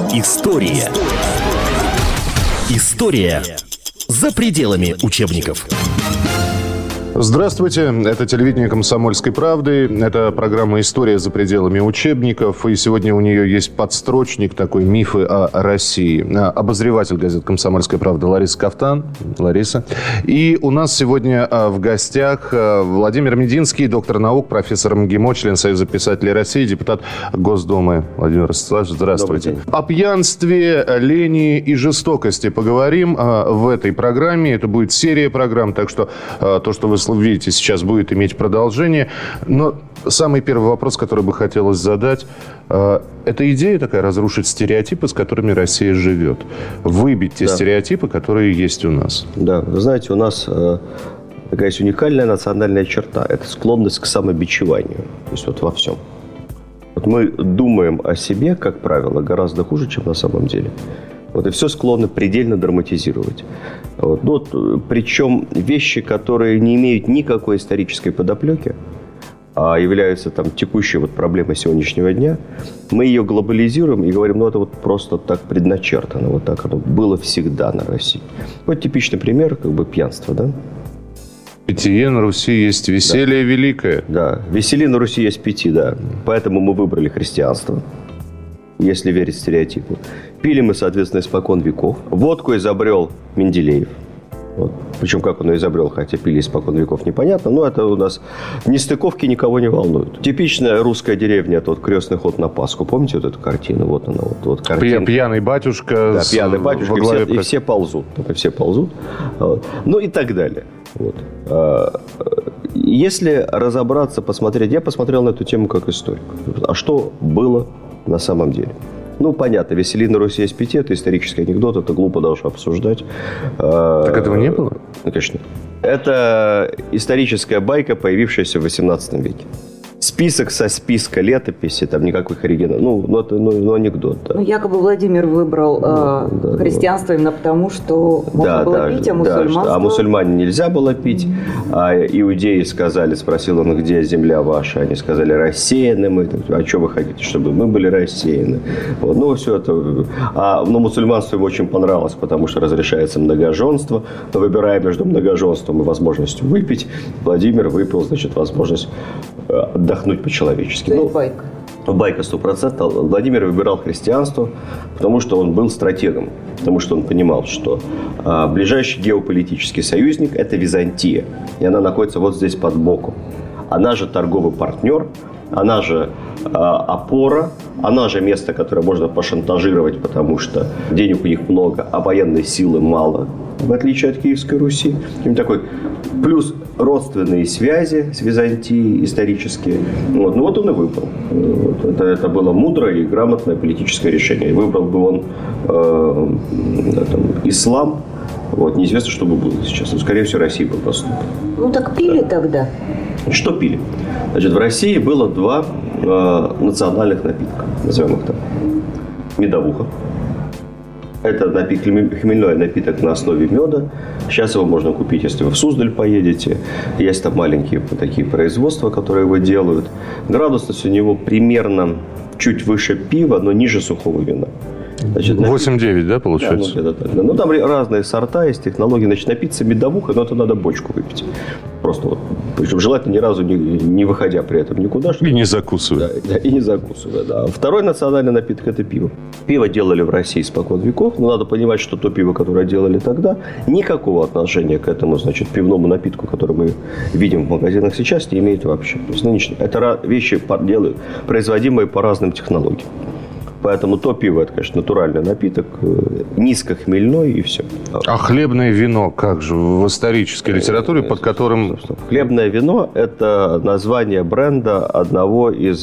История. История за пределами учебников. Здравствуйте, это телевидение «Комсомольской правды», это программа «История за пределами учебников», и сегодня у нее есть подстрочник такой «Мифы о России». Обозреватель газеты «Комсомольская правда» Лариса Кафтан. Лариса. И у нас сегодня в гостях Владимир Мединский, доктор наук, профессор МГИМО, член Союза писателей России, депутат Госдумы. Владимир Ростиславович, здравствуйте. О пьянстве, лени и жестокости поговорим в этой программе. Это будет серия программ, так что то, что вы видите, сейчас будет иметь продолжение. Но самый первый вопрос, который бы хотелось задать, это идея такая разрушить стереотипы, с которыми Россия живет. Выбить те стереотипы, которые есть у нас. Да, вы знаете, у нас такая есть уникальная национальная черта. Это склонность к самобичеванию. То есть вот во всем. Вот мы думаем о себе, как правило, гораздо хуже, чем на самом деле. Вот, и все склонны предельно драматизировать. Вот. Ну, вот, причем вещи, которые не имеют никакой исторической подоплеки, а являются там текущей вот проблемой сегодняшнего дня, мы ее глобализируем и говорим, ну это вот просто так предначертано, вот так оно было всегда на России. Вот типичный пример, как бы пьянство, да? Питье на Руси есть веселье великое. Да, веселье на Руси есть питье, да. Поэтому мы выбрали христианство, если верить стереотипу. Пили мы, соответственно, испокон веков. Водку изобрел Менделеев. Вот. Причем, как он ее изобрел, хотя пили испокон веков, непонятно. Но это у нас нестыковки никого не волнуют. Типичная русская деревня, это вот крестный ход на Пасху. Помните вот эту картину? Вот она, вот картина. Пьяный батюшка. Да, пьяный батюшка. И все ползут. И все ползут. Вот. Ну и так далее. Вот. Если разобраться, посмотреть, я посмотрел на эту тему как историк. А что было на самом деле? Ну, понятно, веселье на Руси есть питье, это исторический анекдот, это глупо даже обсуждать. Так этого не было? Ну, конечно. Это историческая байка, появившаяся в XVIII веке. Список со списка летописи, там никаких оригиналов. Ну, анекдот. Да. Ну, якобы Владимир выбрал христианство именно потому, что можно было пить, а мусульманство... А мусульмане нельзя было пить. А иудеи сказали, спросил он, где земля ваша? Они сказали, рассеяны мы. А что вы хотите, чтобы мы были рассеяны? Вот. Ну, все это... Но мусульманство ему очень понравилось, потому что разрешается многоженство. Но выбирая между многоженством и возможностью выпить, Владимир выпил, значит, возможность отдохнуть по-человечески. Ну, байка. Байка 100%. Владимир выбирал христианство, потому что он был стратегом. Потому что он понимал, что ближайший геополитический союзник – это Византия. И она находится вот здесь под боком. Она же торговый партнер, она же опора, она же место, которое можно пошантажировать, потому что денег у них много, а военной силы мало, в отличие от Киевской Руси. Такой плюс родственные связи с Византией исторические. Вот. Ну вот он и выбрал. Вот. Это было мудрое и грамотное политическое решение. Выбрал бы он ислам. Вот. Неизвестно, что бы было сейчас. Но, скорее всего, Россия бы поступила. Ну так пили тогда? Что пили? Значит, в России было два национальных напитка. Назовем их так. Медовуха. Это хмельной напиток на основе меда. Сейчас его можно купить, если вы в Суздаль поедете. Есть там маленькие такие производства, которые его делают. Градусность у него примерно чуть выше пива, но ниже сухого вина. 8-9, да, получается? Да, ну, там разные сорта есть, технологии. Значит, напиться медовухой, но это надо бочку выпить. Просто вот. Причем желательно ни разу не выходя при этом никуда. И не закусывая. Да, и не закусывая, да. Второй национальный напиток – это пиво. Пиво делали в России испокон веков, но надо понимать, что то пиво, которое делали тогда, никакого отношения к этому, значит, пивному напитку, который мы видим в магазинах сейчас, не имеет вообще. То есть нынешние. Это вещи производимые по разным технологиям. Поэтому то пиво – это, конечно, натуральный напиток, низкохмельной и все. А хлебное вино, как же, в исторической литературе, под которым… Хлебное вино – это название бренда одного из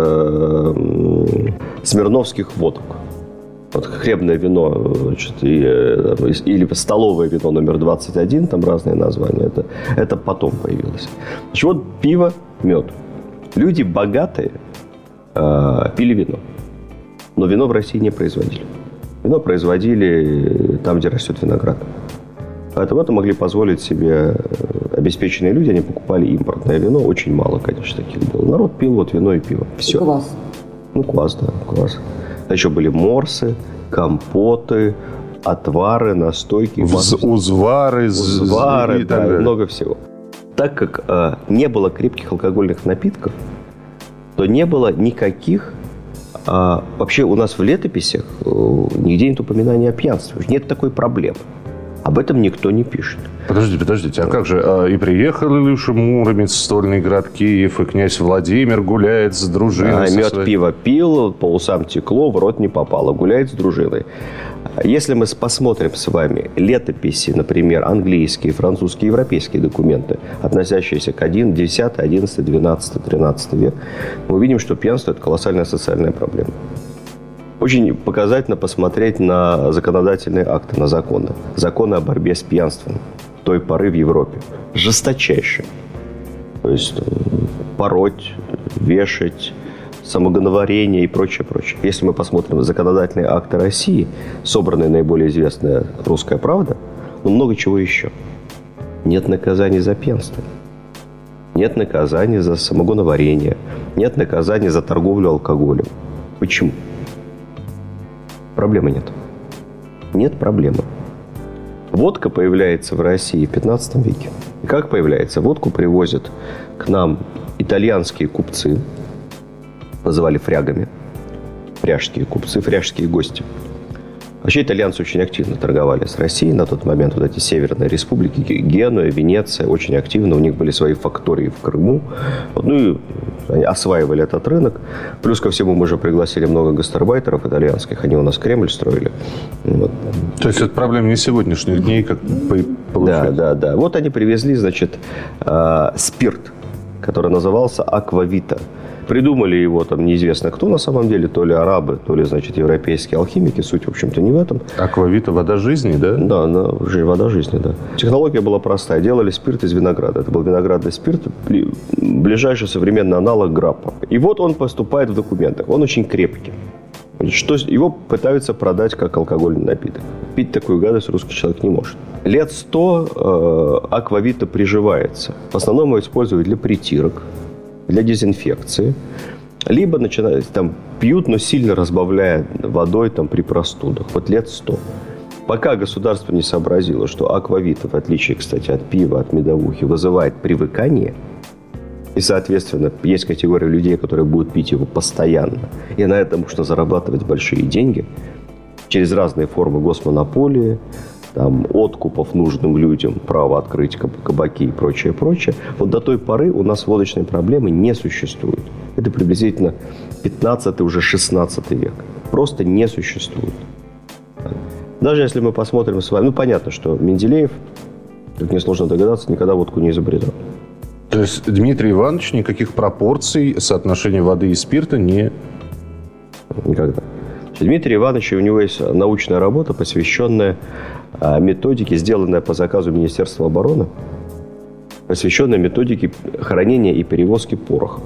смирновских водок. Вот хлебное вино, значит, или столовое вино номер 21, там разные названия, это потом появилось. Значит, вот пиво, мед. Люди богатые пили вино. Но вино в России не производили. Вино производили там, где растет виноград. Поэтому это могли позволить себе обеспеченные люди. Они покупали импортное вино. Очень мало, конечно, таких было. Народ пил вот вино и пиво. Все. И квас. Ну, квас, да, квас. А еще были морсы, компоты, отвары, настойки. Узвары, да, много всего. Так как не было крепких алкогольных напитков, то не было никаких... вообще у нас в летописях нигде нет упоминания о пьянстве. Нет такой проблемы. Об этом никто не пишет. Подождите, а как же? И приехал Илюша Муромец, стольный град Киев, и князь Владимир гуляет с дружиной. Мед, пиво пил, по усам текло, в рот не попало, гуляет с дружиной. Если мы посмотрим с вами летописи, например, английские, французские, европейские документы, относящиеся к 10, 11, 12, 13 век, мы увидим, что пьянство – это колоссальная социальная проблема. Очень показательно посмотреть на законодательные акты, на законы. Законы о борьбе с пьянством той поры в Европе. Жесточайшие. То есть пороть, вешать, самоговарение и прочее. Если мы посмотрим на законодательные акты России, собранная наиболее известная «Русская правда», но много чего еще. Нет наказаний за пьянство. Нет наказаний за самогоноварение. Нет наказаний за торговлю алкоголем. Почему? Проблемы нет. Нет проблемы. Водка появляется в России в 15 веке. И как появляется? Водку привозят к нам итальянские купцы. Называли фрягами. Фряжские купцы, фряжские гости. Вообще итальянцы очень активно торговали с Россией. На тот момент вот эти северные республики, Генуя, Венеция, очень активно. У них были свои фактории в Крыму. И они осваивали этот рынок. Плюс ко всему мы же пригласили много гастарбайтеров итальянских. Они у нас Кремль строили. Вот. То есть это проблема не сегодняшних дней, как получается? Да. Вот они привезли, значит, спирт, который назывался аквавита. Придумали его там неизвестно кто на самом деле, то ли арабы, то ли, значит, европейские алхимики. Суть, в общем-то, не в этом. Аквавита – вода жизни, да? Да, вода жизни, да. Технология была простая. Делали спирт из винограда. Это был виноградный спирт, ближайший современный аналог граппа. И вот он поступает в документах. Он очень крепкий. Его пытаются продать как алкогольный напиток. Пить такую гадость русский человек не может. Лет 100 аквавита приживается. В основном его используют для притирок, для дезинфекции. Либо пьют, но сильно разбавляя водой при простудах. Вот лет 100. Пока государство не сообразило, что аквавита, в отличие, кстати, от пива, от медовухи, вызывает привыкание. И, соответственно, есть категория людей, которые будут пить его постоянно. И на этом можно зарабатывать большие деньги. Через разные формы госмонополии, откупов нужным людям, право открыть кабаки и прочее. Вот до той поры у нас водочной проблемы не существует. Это приблизительно 15 уже 16 век. Просто не существует. Даже если мы посмотрим с вами... понятно, что Менделеев, как несложно догадаться, никогда водку не изобретал. То есть Дмитрий Иванович никаких пропорций соотношения воды и спирта не... Никогда. Дмитрий Иванович, у него есть научная работа, посвященная методике, сделанная по заказу Министерства обороны, посвященная методике хранения и перевозки пороха.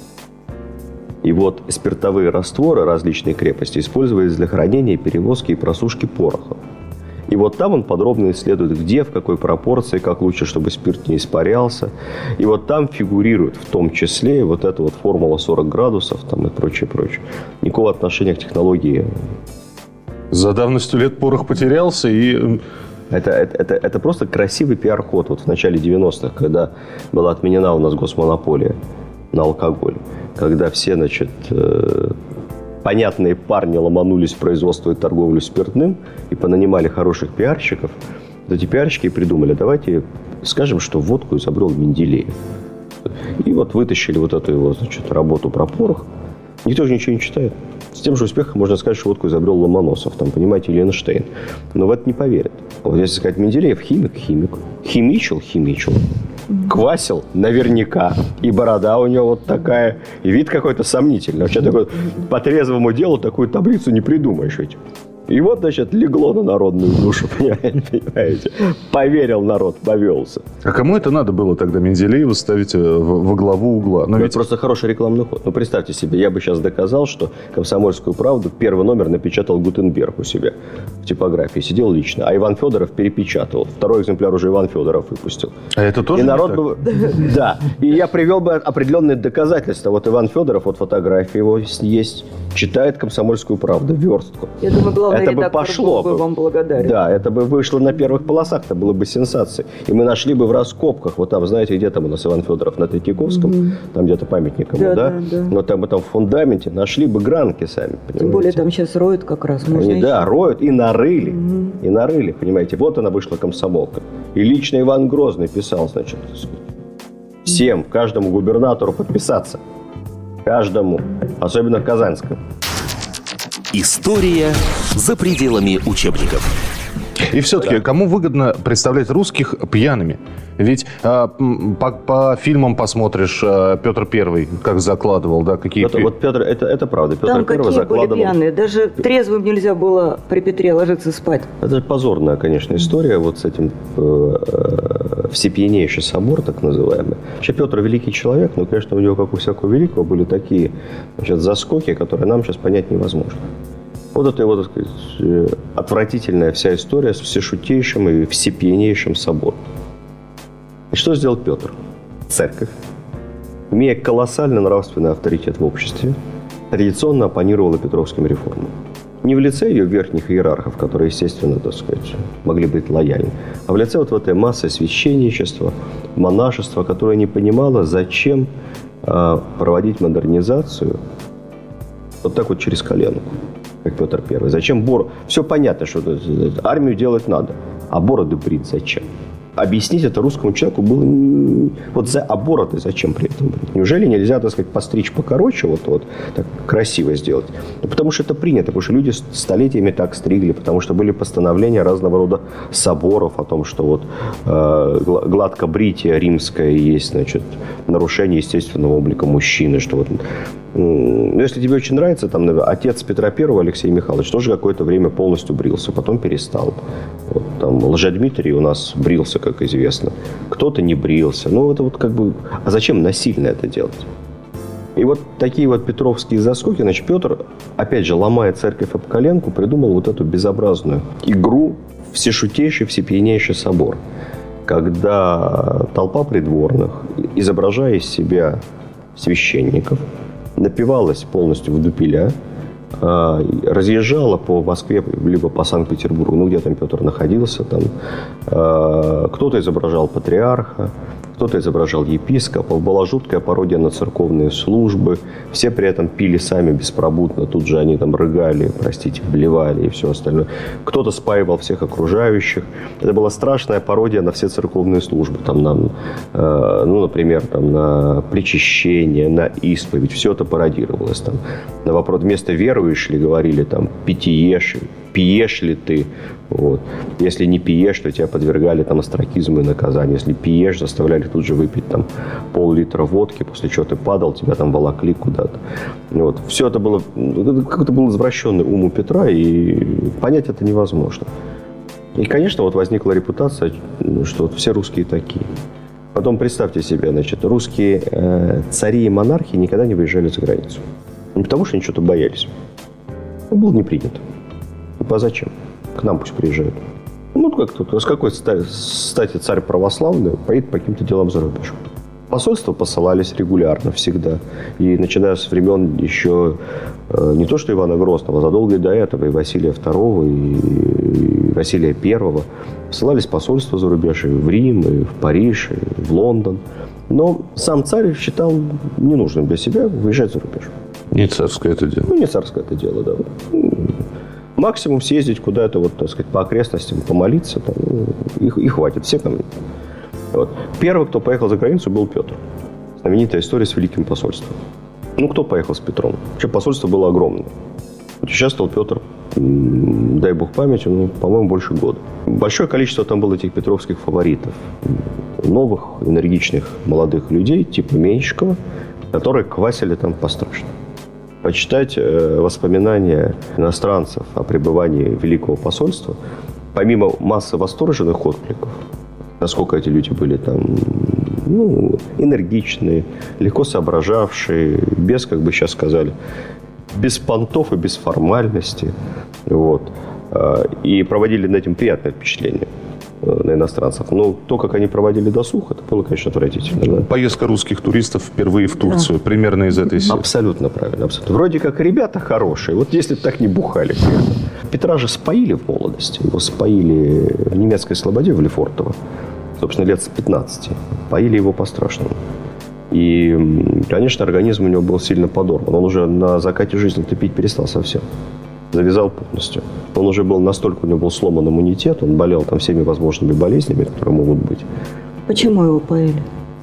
И вот спиртовые растворы различной крепости использовались для хранения, перевозки и просушки пороха. И вот там он подробно исследует, где, в какой пропорции, как лучше, чтобы спирт не испарялся. И вот там фигурирует в том числе вот эта вот формула 40 градусов и прочее. Никакого отношения к технологии. За давностью лет порох потерялся и... Это просто красивый пиар-ход. Вот в начале 90-х, когда была отменена у нас госмонополия на алкоголь, когда все, понятные парни ломанулись в производство и торговлю спиртным и понанимали хороших пиарщиков, эти пиарщики придумали, давайте скажем, что водку изобрел Менделеев. И вот вытащили вот эту его, работу про порох. Никто же ничего не читает. С тем же успехом можно сказать, что водку изобрел Ломоносов, понимаете, или Эйнштейн. Но в это не поверят. Вот если сказать Менделеев, химик, химичил, квасил наверняка. И борода у него вот такая, и вид какой-то сомнительный. Вообще такой, по трезвому делу такую таблицу не придумаешь ведь. И вот, легло на народную душу, понимаете? Поверил народ, повелся. А кому это надо было тогда Менделеева ставить во главу угла? Это просто хороший рекламный ход. Представьте себе, я бы сейчас доказал, что «Комсомольскую правду» первый номер напечатал Гутенберг у себя в типографии. Сидел лично. А Иван Федоров перепечатывал. Второй экземпляр уже Иван Федоров выпустил. А это тоже и народ бы... Да. И я привел бы определенные доказательства. Вот Иван Федоров, вот фотография его есть, читает «Комсомольскую правду», верстку. Я думаю, главное, это бы пошло. Был бы вам благодарен. Да, это бы вышло на первых полосах, это было бы сенсацией. И мы нашли бы в раскопках, вот там, знаете, где там у нас Иван Федоров на Третьяковском, там где-то памятник ему, да? Вот там в фундаменте нашли бы гранки сами, понимаете? Тем более там сейчас роют как раз. Они, да, роют и нарыли. И нарыли, понимаете. Вот она вышла комсомолка. И лично Иван Грозный писал, значит, всем, каждому губернатору подписаться. Каждому. Особенно казанскому. История за пределами учебников. И все-таки, кому выгодно представлять русских пьяными? Ведь по фильмам посмотришь, Петр Первый, как закладывал, да, какие... Вот Петр, это правда. Петр Первый закладывал... Были пьяные? Даже трезвым нельзя было при Петре ложиться спать. Это позорная, конечно, история вот с этим всепьянейший собор, так называемый. Вообще Петр великий человек, но, конечно, у него, как у всякого великого, были такие, значит, заскоки, которые нам сейчас понять невозможно. Вот это его, так сказать, отвратительная вся история с всешутейшим и всепьянейшим собором. И что сделал Петр? Церковь, имея колоссальный нравственный авторитет в обществе, традиционно оппонировала петровским реформам. Не в лице ее верхних иерархов, которые, естественно, так сказать, могли быть лояльны, а в лице вот этой массы священничества, монашества, которое не понимало, зачем проводить модернизацию вот так вот через коленку, как Петр Первый. Зачем бороду? Все понятно, что армию делать надо, а бороды брить зачем? Объяснить это русскому человеку было... Вот а бороды зачем при этом брить? Неужели нельзя, так сказать, постричь покороче, вот так красиво сделать? Ну, потому что это принято, потому что люди столетиями так стригли, потому что были постановления разного рода соборов о том, что вот гладкобритие римское есть, значит, нарушение естественного облика мужчины, что вот... Если тебе очень нравится, там, отец Петра Первого, Алексей Михайлович, тоже какое-то время полностью брился, потом перестал. Вот, там, Лжедмитрий у нас брился, как известно. Кто-то не брился. Ну, это вот как бы... А зачем насильно это делать? И вот такие вот петровские заскоки, значит, Петр, опять же, ломая церковь об коленку, придумал вот эту безобразную игру всешутейший, всепьянейший собор. Когда толпа придворных, изображая из себя священников, напивалась полностью в дупеля, разъезжала по Москве, либо по Санкт-Петербургу, ну, где там Петр находился, там кто-то изображал патриарха, кто-то изображал епископов, была жуткая пародия на церковные службы, все при этом пили сами беспробудно, тут же они там рыгали, простите, блевали и все остальное. Кто-то спаивал всех окружающих. Это была страшная пародия на все церковные службы, там, ну, например, там, на причащение, на исповедь, все это пародировалось. Там. На вопрос вместо веруешь ли, говорили там, пьешь ли ты. Вот. Если не пьешь, то тебя подвергали там остракизму и наказанию. Если пьешь, заставляли тут же выпить там пол-литра водки, после чего ты падал, тебя там волокли куда-то. Вот. Все это было, как-то был извращенный ум у Петра, и понять это невозможно. И, конечно, вот возникла репутация, что вот все русские такие. Потом представьте себе, значит, русские цари и монархи никогда не выезжали за границу. Не потому, что они что-то боялись. Это было не принято. А зачем? К нам пусть приезжают. Ну, как тут, с какой стати царь православный поедет по каким-то делам за рубеж? Посольства посылались регулярно, всегда. И начиная с времен еще не то что Ивана Грозного, а задолго и до этого, и Василия II, и Василия I. Посылались посольства за рубеж и в Рим, и в Париж, и в Лондон. Но сам царь считал ненужным для себя выезжать за рубеж. Не царское это дело. Ну, не царское это дело, да. Максимум съездить куда-то, вот, так сказать, по окрестностям, помолиться, там, и хватит. Все там. Вот. Первый, кто поехал за границу, был Петр. Знаменитая история с Великим посольством. Ну, кто поехал с Петром? Вообще, посольство было огромное. Участвовал Петр, дай бог памяти, ну, по-моему, больше года. Большое количество там было этих петровских фаворитов. Новых, энергичных, молодых людей, типа Меньшикова, которые квасили там по-страшному. Почитать воспоминания иностранцев о пребывании Великого посольства, помимо массы восторженных откликов, насколько эти люди были там, ну, энергичные, легко соображавшие, без, как бы сейчас сказали, без понтов и без формальности, вот, и проводили над этим приятное впечатление. на иностранцев. Но то, как они проводили досуг, это было, конечно, отвратительно. Да? Поездка русских туристов впервые в Турцию. Примерно из этой серии. Абсолютно правильно. Абсолютно. Вроде как ребята хорошие. Вот если бы так не бухали. Петра же споили в молодости. Его споили в немецкой слободе, в Лефортово. Собственно, лет с 15. Поили его по-страшному. И, конечно, организм у него был сильно подорван. Он уже на закате жизни пить перестал совсем. Завязал полностью. Он уже был настолько, у него был сломан иммунитет, он болел там всеми возможными болезнями, которые могут быть. Почему его поили?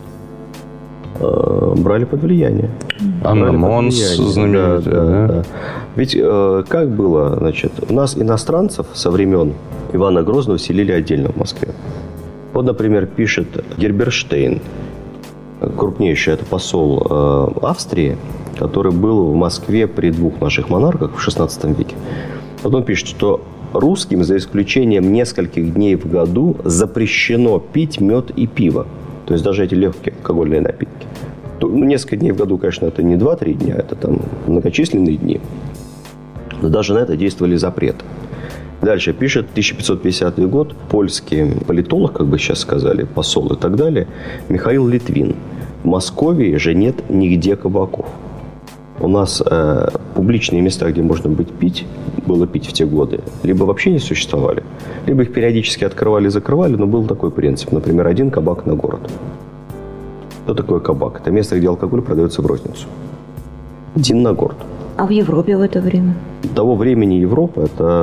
Брали под влияние. Анна Монс знаменитая. Да. Ведь как было, значит, у нас иностранцев со времен Ивана Грозного селили отдельно в Москве. Вот, например, пишет Герберштейн, крупнейший это посол Австрии, который был в Москве при двух наших монархах в XVI веке. Вот он пишет, что русским, за исключением нескольких дней в году, запрещено пить мед и пиво. То есть даже эти легкие алкогольные напитки. Несколько дней в году, конечно, это не 2-3 дня, это там многочисленные дни. Но даже на это действовали запреты. Дальше пишет 1550 год, польский политолог, как бы сейчас сказали, посол и так далее, Михаил Литвин. В Москве же нет нигде кабаков. У нас публичные места, где можно было пить в те годы, либо вообще не существовали, либо их периодически открывали и закрывали, но был такой принцип. Например, один кабак на город. Что такое кабак? Это место, где алкоголь продается в розницу. Один на город. А в Европе в это время? До того времени Европа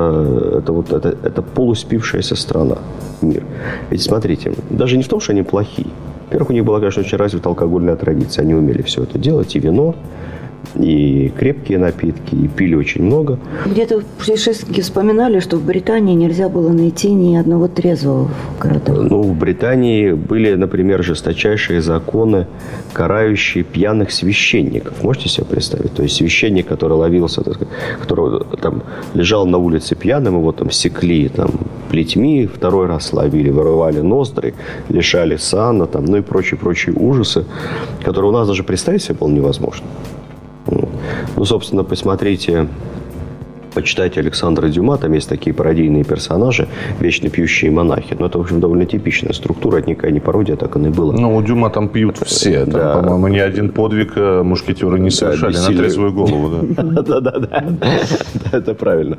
это полуспившаяся страна, мир. Ведь смотрите, даже не в том, что они плохие. Во-первых, у них была, конечно, очень развита алкогольная традиция. Они умели все это делать, и вино, и крепкие напитки, и пили очень много. Где-то путешественники вспоминали, что в Британии нельзя было найти ни одного трезвого в городах. В Британии были, например, жесточайшие законы, карающие пьяных священников. Можете себе представить? То есть священник, который ловился, который там лежал на улице пьяным, его там секли плетьми, второй раз ловили, вырывали ноздри, лишали сана, и прочие ужасы, которые у нас даже представить себе было невозможно. Собственно, посмотрите, почитайте Александра Дюма, там есть такие пародийные персонажи, вечно пьющие монахи. Это, в общем, довольно типичная структура, это никакая не пародия, так оно и было. У Дюма там пьют все. Там, по-моему, ни один подвиг мушкетеры не совершали на трезвую голову. Да, это правильно.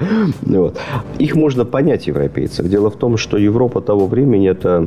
Их можно понять, европейцев. Дело в том, что Европа того времени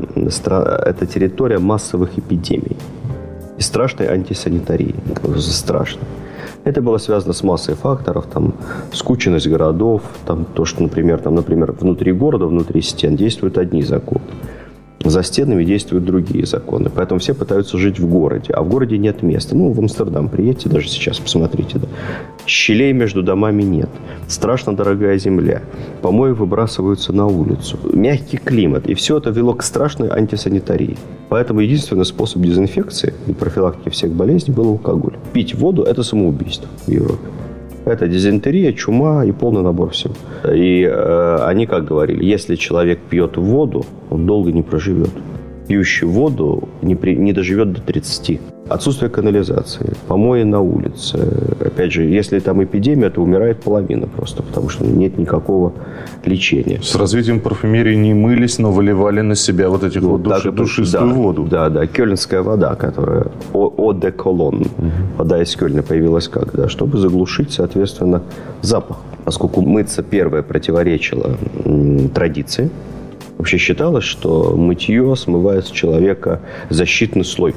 это территория массовых эпидемий и страшной антисанитарии. Страшно. Это было связано с массой факторов, скученность городов, то, что, например, внутри города, внутри стен действуют одни законы. За стенами действуют другие законы. Поэтому все пытаются жить в городе. А в городе нет места. В Амстердам приедьте даже сейчас, посмотрите. Да. Щелей между домами нет. Страшно дорогая земля. Помои выбрасываются на улицу. Мягкий климат. И все это вело к страшной антисанитарии. Поэтому единственный способ дезинфекции и профилактики всех болезней был алкоголь. Пить воду – это самоубийство в Европе. Это дизентерия, чума и полный набор всего. И они как говорили, если человек пьет воду, он долго не проживет. Пьющий воду не доживет до 30. Отсутствие канализации, помои на улице. Опять же, если там эпидемия, то умирает половина просто, потому что нет никакого лечения. С развитием парфюмерии не мылись, но выливали на себя душистую воду. Да, кёльнская вода, которая eau de Cologne, вода из Кёльна появилась чтобы заглушить, соответственно, запах. Поскольку мыться первое противоречило традиции, вообще считалось, что мытье смывает с человека защитный слой.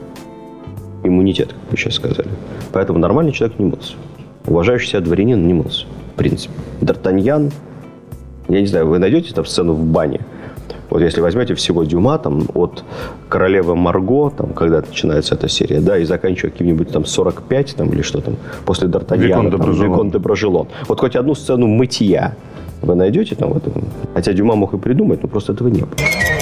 Иммунитет, как вы сейчас сказали. Поэтому нормальный человек не мылся. Уважающий себя дворянин не мылся. В принципе. Д'Артаньян, я не знаю, вы найдете сцену в бане. Вот если возьмете всего Дюма, от королевы Марго, когда начинается эта серия, и заканчивая каким-нибудь 45, или что после Д'Артаньяна, Викон де Брожелон. Вот хоть одну сцену мытья вы найдете в этом. Хотя Дюма мог и придумать, но просто этого не было.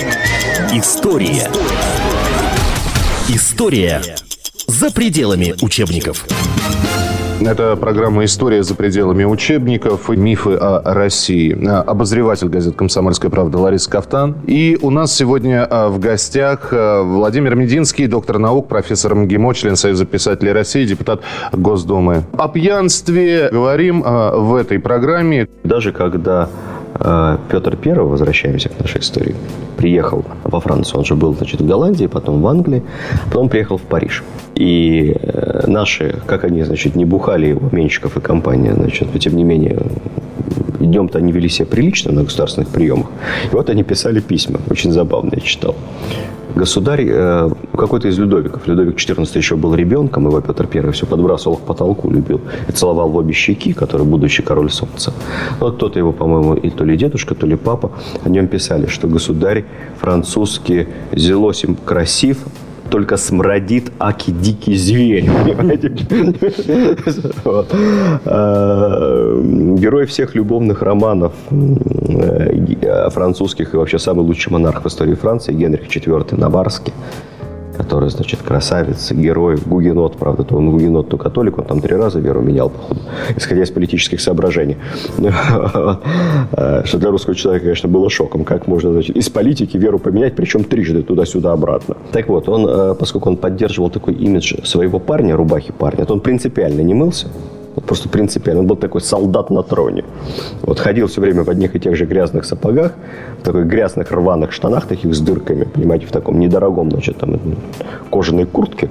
История за пределами учебников. Это программа «История за пределами учебников. Мифы о России». Обозреватель газеты «Комсомольская правда» Лариса Кафтан. И у нас сегодня в гостях Владимир Мединский, доктор наук, профессор МГИМО, член Союза писателей России, депутат Госдумы. О пьянстве говорим в этой программе. Даже когда Петр I, возвращаемся к нашей истории, приехал во Францию. Он же был, значит, в Голландии, потом в Англии, потом приехал в Париж. И наши, как они, значит, не бухали его, Меньшиков и компания, значит, но тем не менее, днем-то они вели себя прилично на государственных приемах. И вот они писали письма, очень забавно я читал. Государь, какой-то из Людовиков, Людовик XIV еще был ребенком, его Петр I все подбрасывал к потолку, любил, и целовал в обе щеки, который будущий король солнца. Вот кто-то его, по-моему, и то ли дедушка, то ли папа, о нем писали, что государь французский зелосим красив, только смрадит аки дикий зверь. Герой всех любовных романов французских и вообще самый лучший монарх в истории Франции Генрих IV Наварский, который, значит, красавец, герой, гугенот, правда, то он гугенот, то католик, он там 3 раза веру менял, походу, исходя из политических соображений. Что для русского человека, конечно, было шоком, как можно, значит, из политики веру поменять, причем 3 туда-сюда обратно. Так вот, он, поскольку он поддерживал такой имидж своего парня, рубахи парня, то он принципиально не мылся. Вот просто принципиально. Он был такой солдат на троне. Вот ходил все время в одних и тех же грязных сапогах, в таких грязных рваных штанах, таких с дырками, понимаете, в таком недорогом, значит, там, кожаной куртке.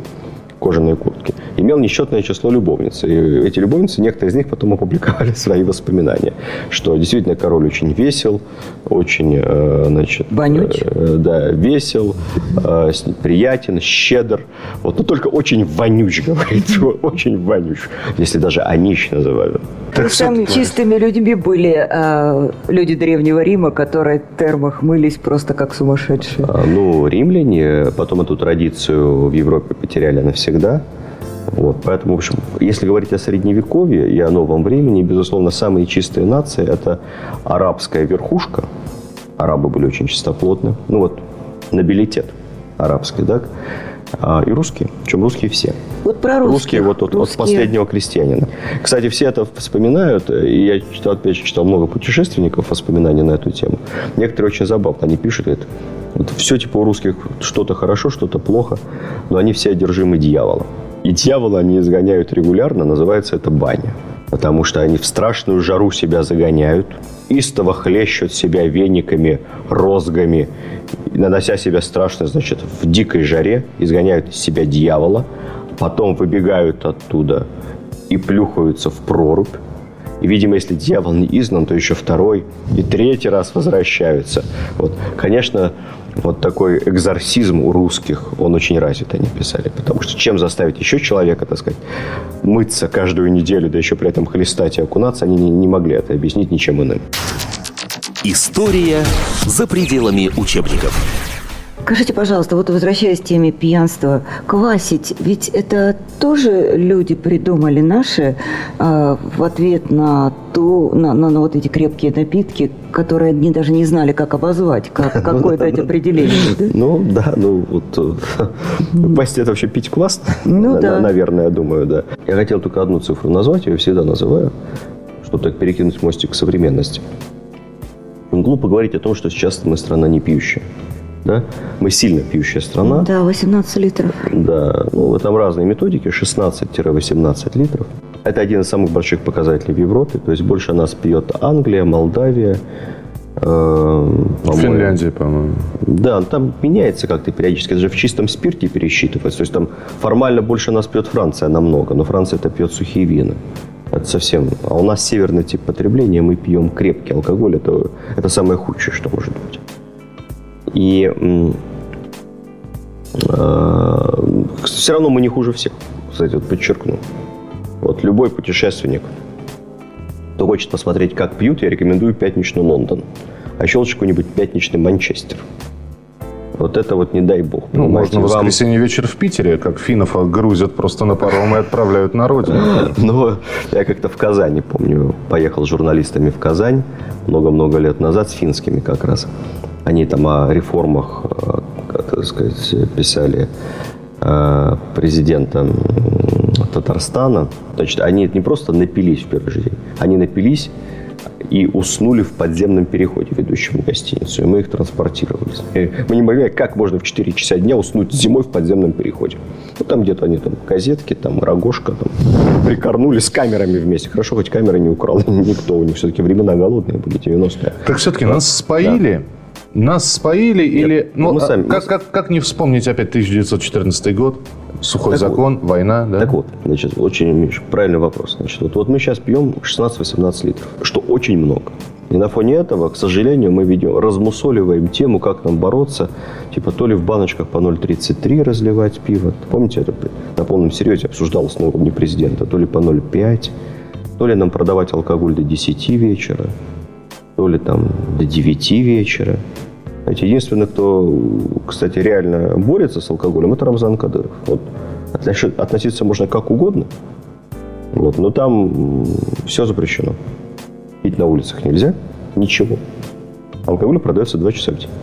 Имел несчетное число любовниц. И эти любовницы, некоторые из них потом опубликовали свои воспоминания, что действительно король очень весел, очень, значит... Вонюч. Да, весел, приятен, щедр. Вот, но только очень вонюч, говорит. Очень вонюч. Если даже анич называли. Самыми чистыми людьми были люди Древнего Рима, которые в термах мылись просто как сумасшедшие. Римляне потом эту традицию в Европе потеряли навсегда. Вот, поэтому, в общем, если говорить о Средневековье и о новом времени, безусловно, самые чистые нации – это арабская верхушка. Арабы были очень чистоплотны. Нобилитет арабский, да? И русские. Причем русские все. Вот про русских. Русские от последнего крестьянина. Кстати, все это вспоминают. И я читал много путешественников воспоминаний на эту тему. Некоторые очень забавно. Они пишут, говорят, вот все типа у русских что-то хорошо, что-то плохо, но они все одержимы дьяволом. И дьявола они изгоняют регулярно, называется это баня. Потому что они в страшную жару себя загоняют, истово хлещут себя вениками, розгами, нанося себя страшно, значит, в дикой жаре, изгоняют из себя дьявола, потом выбегают оттуда и плюхаются в прорубь. И, видимо, если дьявол не изгнан, то еще 2-й и 3-й раз возвращаются. Вот, конечно, вот такой экзорсизм у русских, он очень развит, они писали. Потому что чем заставить еще человека, так сказать, мыться каждую неделю, да еще при этом хлестать и окунаться, они не могли это объяснить ничем иным. История за пределами учебников. Скажите, пожалуйста, вот возвращаясь к теме пьянства, квасить, ведь это тоже люди придумали наши в ответ на вот эти крепкие напитки, которые они даже не знали, как обозвать, какое-то это определение. Квасить – это вообще пить квас, да. Наверное, я думаю, да. Я хотел только одну цифру назвать, я ее всегда называю, чтобы так перекинуть мостик к современности. Глупо говорить о том, что сейчас мы страна не пьющая. Да? Мы сильно пьющая страна. Да, 18 литров. Да, там разные методики, 16-18 литров. Это один из самых больших показателей в Европе. То есть больше нас пьет Англия, Молдавия, Финляндия, по-моему. Да, там меняется как-то периодически. Это же в чистом спирте пересчитывается. То есть там формально больше нас пьет Франция намного, но Франция это пьет сухие вина. Это совсем... А у нас северный тип потребления, мы пьем крепкий алкоголь. Это самое худшее, что может быть. И все равно мы не хуже всех, кстати, вот подчеркну. Вот любой путешественник, кто хочет посмотреть, как пьют, я рекомендую пятничный Лондон. А еще лучше какой-нибудь пятничный Манчестер. Вот это вот не дай бог. Можно в воскресенье вечер в Питере, как финнов грузят просто на паром и отправляют на родину. Я как-то в Казани, помню, поехал с журналистами в Казань много-много лет назад, с финскими как раз. Они там о реформах, так сказать, писали президента Татарстана. Значит, они не просто напились в первый же день, они напились и уснули в подземном переходе, ведущем в гостиницу. И мы их транспортировали. И мы не могли, как можно в 4 часа дня уснуть зимой в подземном переходе. Ну, там где-то они там газетки, там рогожка, там прикорнули с камерами вместе. Хорошо, хоть камеры не украл никто. У них все-таки времена голодные были, 90-е. Так все-таки нас споили? Да. Нас споили? Нет, или... Ну, мы сами... как не вспомнить опять 1914 год? Сухой так закон, вот. Война, да? Так вот, значит, очень правильный вопрос. Значит, вот мы сейчас пьем 16-18 литров, что очень много. И на фоне этого, к сожалению, мы размусоливаем тему, как нам бороться. Типа, то ли в баночках по 0,33 разливать пиво. Помните, это на полном серьезе обсуждалось на уровне президента. То ли по 0,5, то ли нам продавать алкоголь до 10 вечера, то ли там до 9 вечера. Знаете, единственный, кто, кстати, реально борется с алкоголем, это Рамзан Кадыров. Вот. Относиться можно как угодно, вот, но там все запрещено. Пить на улицах нельзя, ничего. Алкоголь продается 2 часа в день.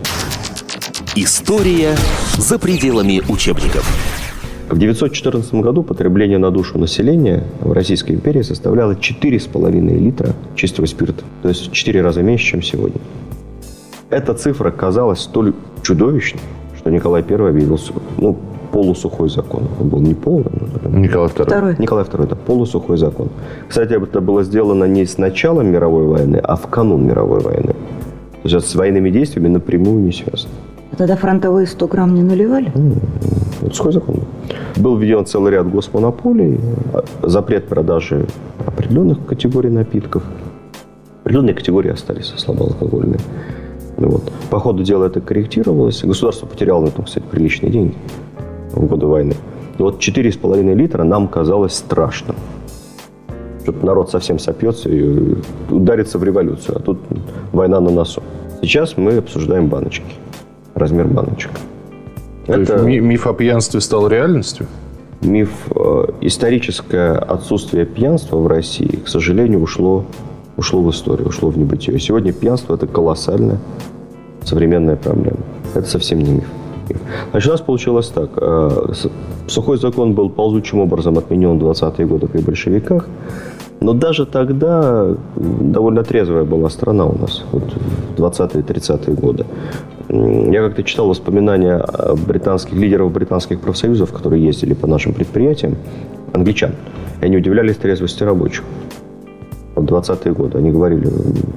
История за пределами учебников. В 1914 году потребление на душу населения в Российской империи составляло 4,5 литра чистого спирта. То есть в 4 раза меньше, чем сегодня. Эта цифра казалась столь чудовищной, что Николай I объявил полусухой закон. Он был не полный, но... Николай II. Николай II. Это полусухой закон. Кстати, это было сделано не с началом мировой войны, а в канун мировой войны. То есть с военными действиями напрямую не связано. А тогда фронтовые 100 грамм не наливали? Вот сухой закон. Был введен целый ряд госмонополий, запрет продажи определенных категорий напитков. Определенные категории остались слабоалкогольные. Вот. По ходу дела это корректировалось. Государство потеряло на этом, кстати, приличные деньги в годы войны. И вот 4,5 литра нам казалось страшным. Что-то народ совсем сопьется и ударится в революцию. А тут война на носу. Сейчас мы обсуждаем баночки. Размер баночек. То есть миф о пьянстве стал реальностью? Миф, историческое отсутствие пьянства в России, к сожалению, ушло в историю, ушло в небытие. Сегодня пьянство – это колоссальная современная проблема. Это совсем не миф. Значит, у нас получилось так. Сухой закон был ползучим образом отменен в 20-е годы при большевиках. Но даже тогда довольно трезвая была страна у нас. Вот в 20-е, 30-е годы. Я как-то читал воспоминания лидеров британских профсоюзов, которые ездили по нашим предприятиям, англичан. И они удивлялись трезвости рабочих. В 20-е годы они говорили,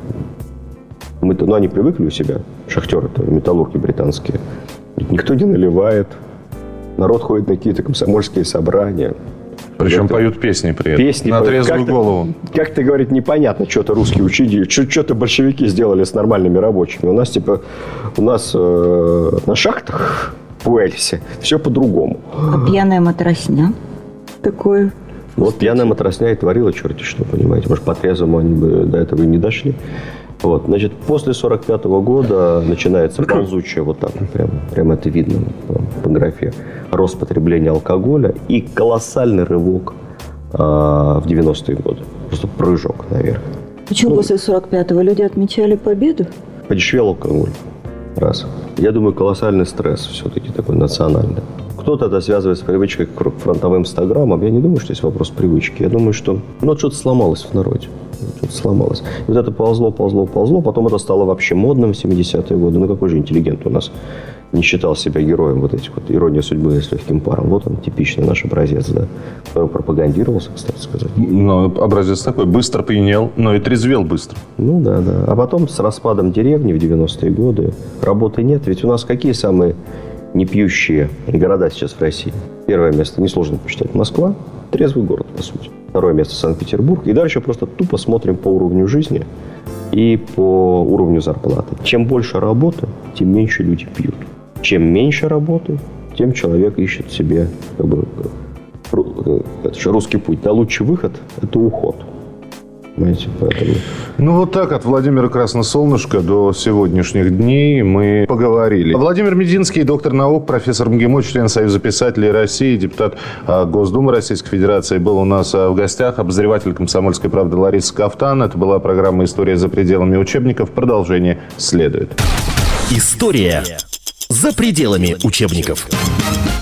они привыкли у себя, шахтеры, металлурги британские, никто не наливает, народ ходит на какие-то комсомольские собрания. Причем поют песни при этом. Песни на трезвую голову. Как-то, говорит, непонятно, что-то русские учили, что-то большевики сделали с нормальными рабочими. У нас на шахтах в Уэльсе все по-другому. А пьяная матросня такое? Вот пьяная матросня и творила черти что, понимаете. Может, по трезвому они бы до этого и не дошли. Вот. Значит, после 1945 года начинается ползучее, вот так, прямо это видно по графе, рост потребления алкоголя и колоссальный рывок в 90-е годы. Просто прыжок наверх. Почему после 45-го люди отмечали победу? Подешевел алкоголь. Раз. Я думаю, колоссальный стресс все-таки такой национальный. Кто-то это связывает с привычкой к фронтовым 100 граммам. Я не думаю, что есть вопрос привычки. Я думаю, что что-то сломалось в народе. Что-то сломалось. И вот это ползло. Потом это стало вообще модным в 70-е годы. Какой же интеллигент у нас не считал себя героем вот этих вот «Ирония судьбы» с легким паром. Вот он, типичный наш образец, да. Который пропагандировался, кстати сказать. Образец такой. Быстро пьянел, но и трезвел быстро. Да. А потом с распадом деревни в 90-е годы работы нет. Ведь у нас какие самые непьющие города сейчас в России? Первое место, несложно посчитать, Москва. Трезвый город, по сути. Второе место Санкт-Петербург. И дальше просто тупо смотрим по уровню жизни и по уровню зарплаты. Чем больше работы, тем меньше люди пьют. Чем меньше работы, тем человек ищет себе это же русский путь. Да, лучший выход – это уход. Понимаете, поэтому... Вот так от Владимира Красносолнышко до сегодняшних дней мы поговорили. Владимир Мединский, доктор наук, профессор МГИМО, член Союза писателей России, депутат Госдумы Российской Федерации, был у нас в гостях. Обозреватель «Комсомольской правды» Лариса Кафтан. Это была программа «История за пределами учебников». Продолжение следует. История за пределами учебников.